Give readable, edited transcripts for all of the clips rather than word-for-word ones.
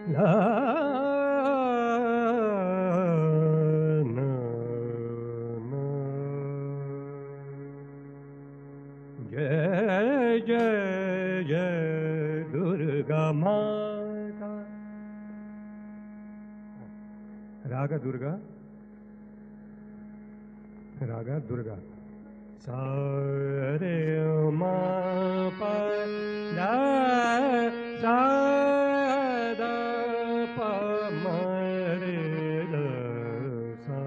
la na na jai jai jai Durga Mata. Raga Durga, Raga Durga. Sa re ma pa da sa da pa ma re da sa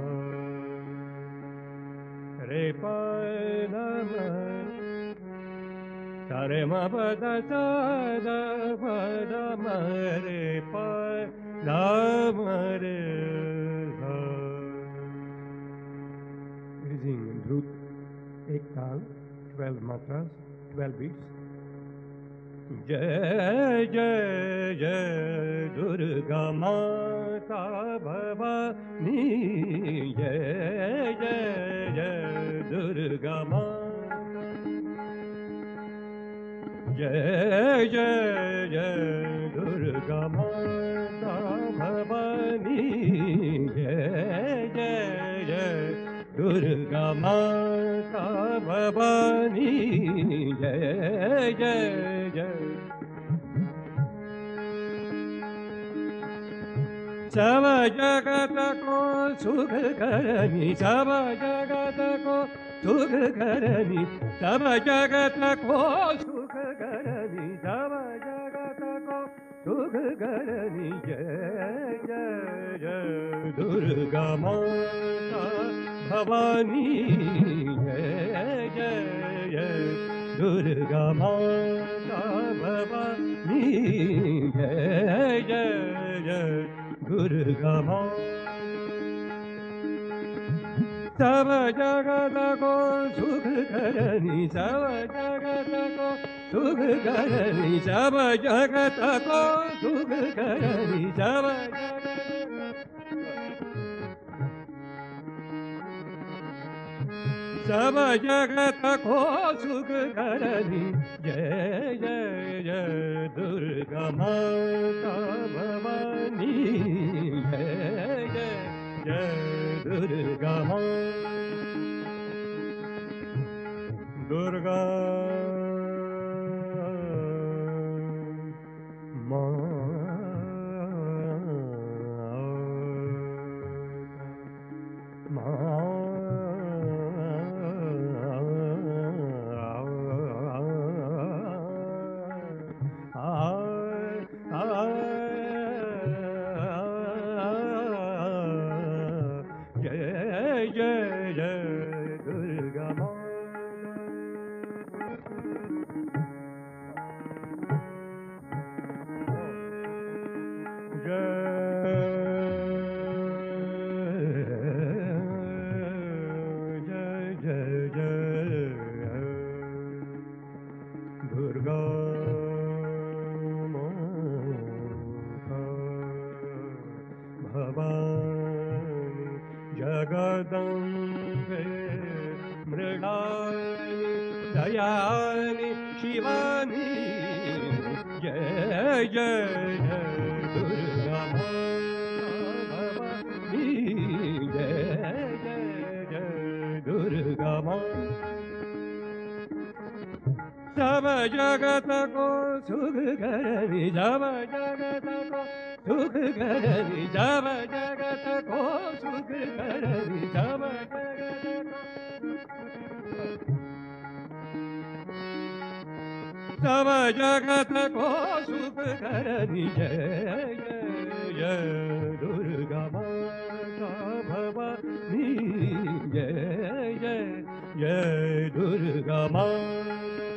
re pa da ma sa re ma pa da sa da pa da ma re pa da ma re sa. It is in Dhut. Ek taal, 12 matras, 12 beats. Jai Jai Jai Durga Mata Bhavani. Jai Jai Jai Durga Mata. Jai Jai Jai Durga Mata Bhavani. Jai Jai Jai Durga Mata Bhavani. Jai Jai Jai. सब जगत को सुख करनी, सब जगत को सुख करनी, सब जगत को सुख करनी, सब जगत को सुख करनी. जय जय जय दुर्गा माता भवानी. जय जय जय दुर्गा माता भवानी. जय जय जय दुर्गा माता. सब जगत को सुख करनी, सब जगत को सुख करनी, सब जगत को सुख करनी, सब सब जगत को सुख करनी. जय जय जय दुर्गा माता भवानी. जय जय जय दुर्गा माता. दुर्गा जगदम्बे मृणालिनी दयानि शिवानी. जय जय जय दुर्गा माता भवानी. जय जय जय दुर्गा माता. सब जगत को सुख करनी, सब जगत को सुख करनी, सब जगत को सुख करनी, सब जगत सब जगत को सुख करनी. जय जय जय दुर्गा माता भवानी. जय जय जय दुर्गा माता.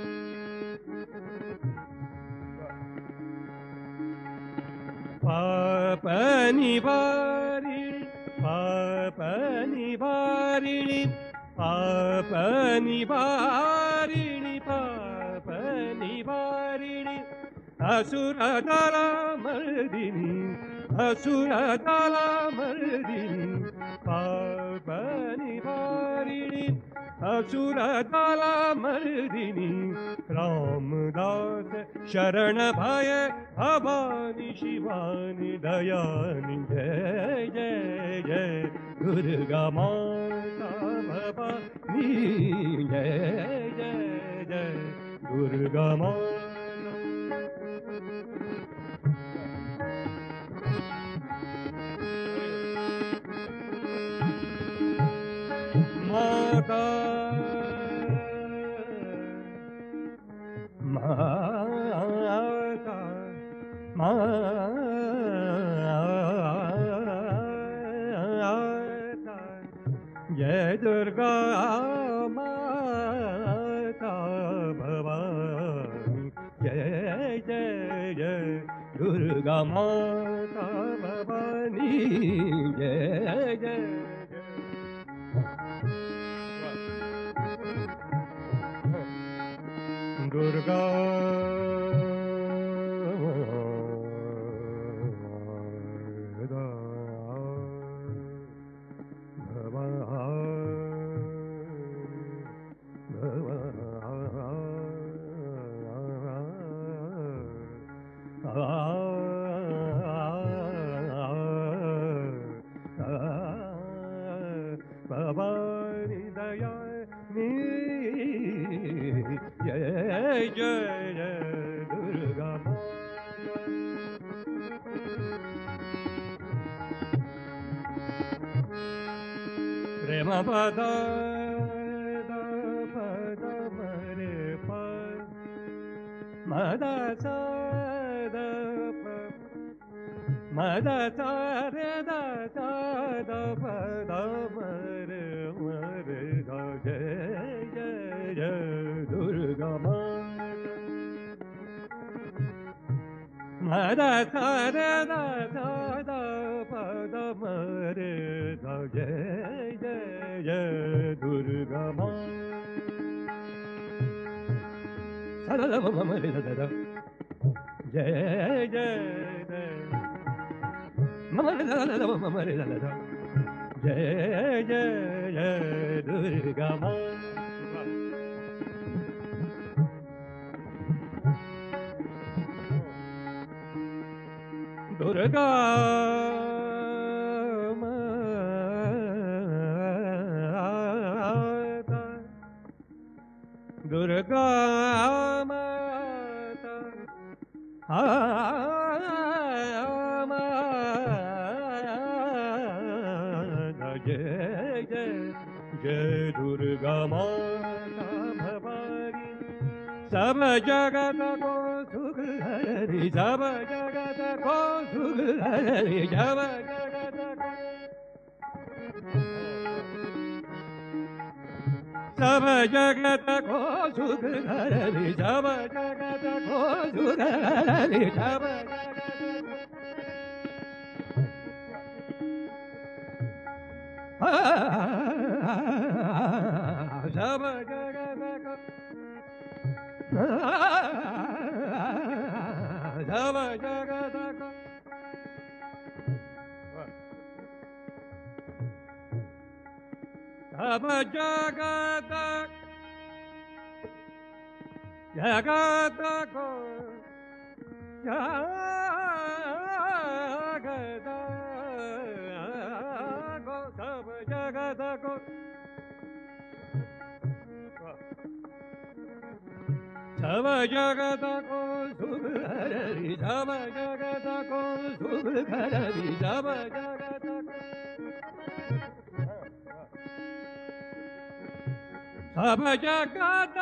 पाप निवारिणी, पाप निवारिणी, पाप निवारिणी, पाप निवारिणी. असुर दल मर्दिनी, असुर दल मर्दिनी. पाप निवारिणी, असुर दाला मर्दिनी रामदास शरण भय भवानी शिवानी दयानी जय जय जय दुर्गा माता भवानी जय जय जय दुर्गा माता माता माता माता जय दुर्गा माता भवानी जय जय जय दुर्गा माता भवानी जय जय दुर्गा भवानी दया जय जय जय दुर्गा प्रेम पद पद मरे पद मद सद मद रे द पद मरे मरे जय जय जय दुर्गा मद रे द पद मरे जय जय जय दुर्गा सदा मरे द जय जय जय मरे द जय जय जय दुर्गा दुर्गा माता दुर्गा माता जय जय जय दुर्गा माता भवानी सब जगत को सुख हरि सब जगत को सुख हरि सब जगत को सब जगत को सुख हरि सब जगत को सुख हरि सब सब जगत को सब जगत को सब जगत जगत को जगत को सब जगत को सब जगत को सुख हरि सब जगत को सुख हरि सब जगत को सब जगत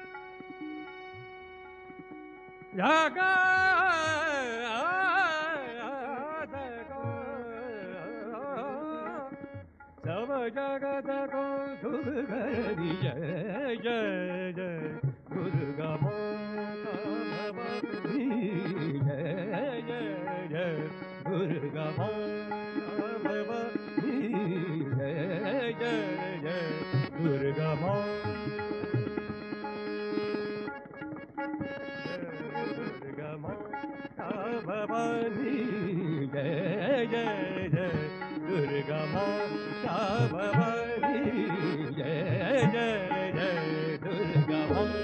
सब जगत को सुख हरि जय जय जय दुर्गा माता भवानी जय जय जय दुर्गा माता भवानी जय जय जय दुर्गा माता दुर्गा माता भवानी जय जय जय Durga Mata Bhavani, Jai Jai Jai Durga Mata.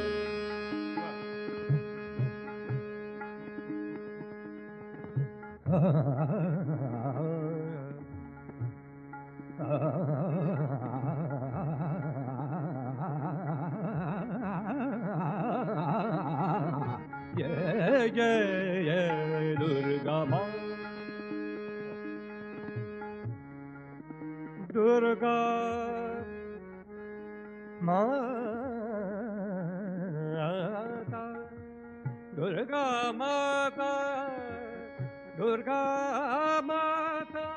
Jai Jai Jai Durga Mata. Durga Mata, Durga Mata, Durga Mata,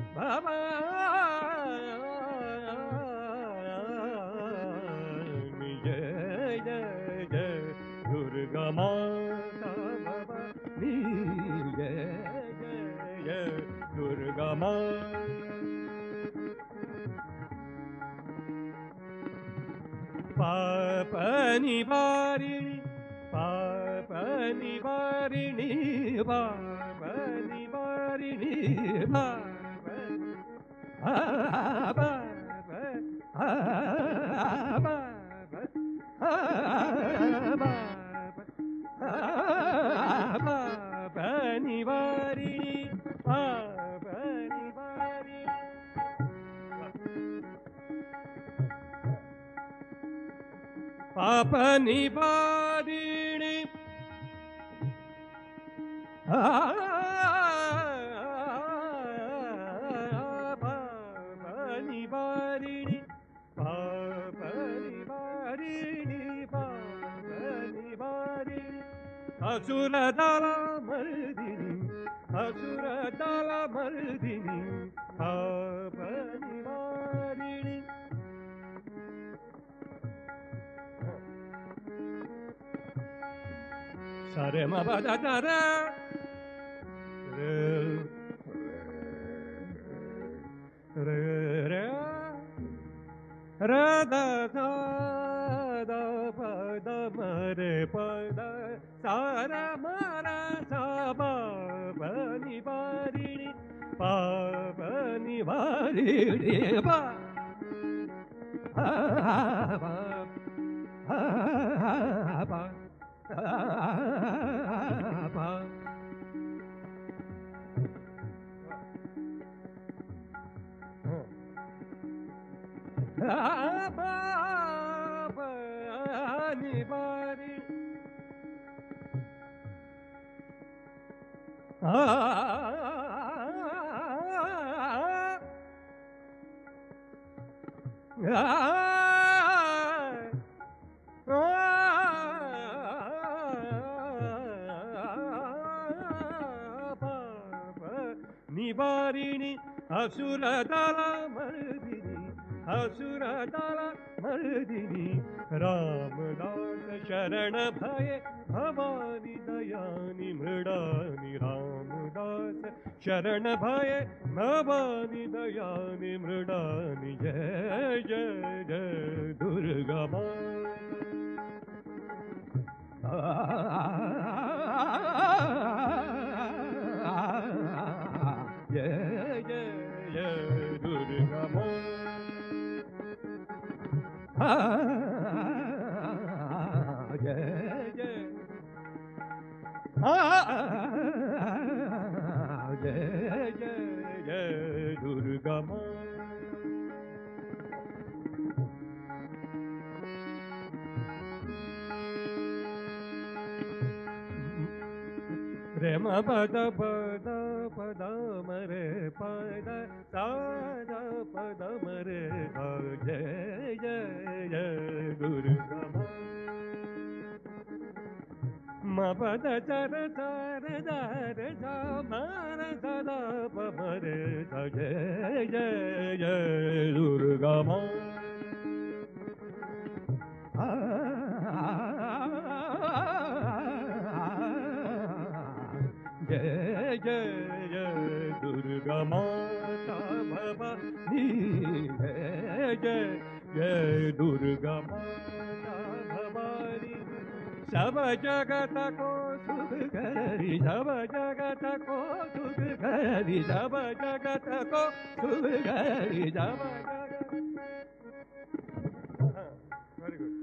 Bhavani, Jai Jai Jai Durga Mata Bhavani, Jai Jai Jai Durga Mata. Papa Nivarini, Papa Nivarini, Papa Nivarini, Papa Nivarini, Papa Nivarini. Papa Nivarini, Papa Nivarini, Papa Nivarini, Papa Nivarini, Asuradala Mardini, Asuradala Mardini, Papa Nivarini. Sare ma ba da da ra, re re ra da da da pa da ma re pa da sa ra ma ra sa ba pa ni ba ri ni pa pa ni ba ri ni ba ba ba. Nivarini, Asuradala Mardini, Asuradala Mardini, Ramadasa Sharana Bhaye, Bhavani Dayani Mridani, Ramadasa Sharana Bhaye, Bhavani Dayani Mridani, Jai Jai Jai Durga Mata. Jai Jai Jai Durga Mata. Jai Jai. Jai Jai Jai Durga Mata. Re ma pa da ma re pa da sa da pa da ma re da. Jai Jai Jai Durga Mata. Ma pa da cha ra da ma ra da da pa ma re da. Jai Jai Jai Durga Mata. Jai Jai Jai Durga Mata Bhavani, Jai Jai Jai Durga Mata Bhavani, सब जगत को सुख करी, सब जगत को सुख करी, सब जगत को सुख करी, सब जगत। Very good.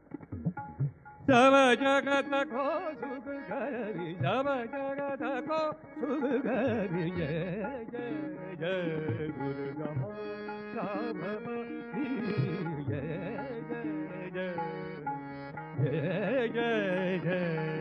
सब जगत को सुख करी, सब जगत को सुख करी, जय जय जय दुर्गा माता भवानी, जय जय जय जय जय जय।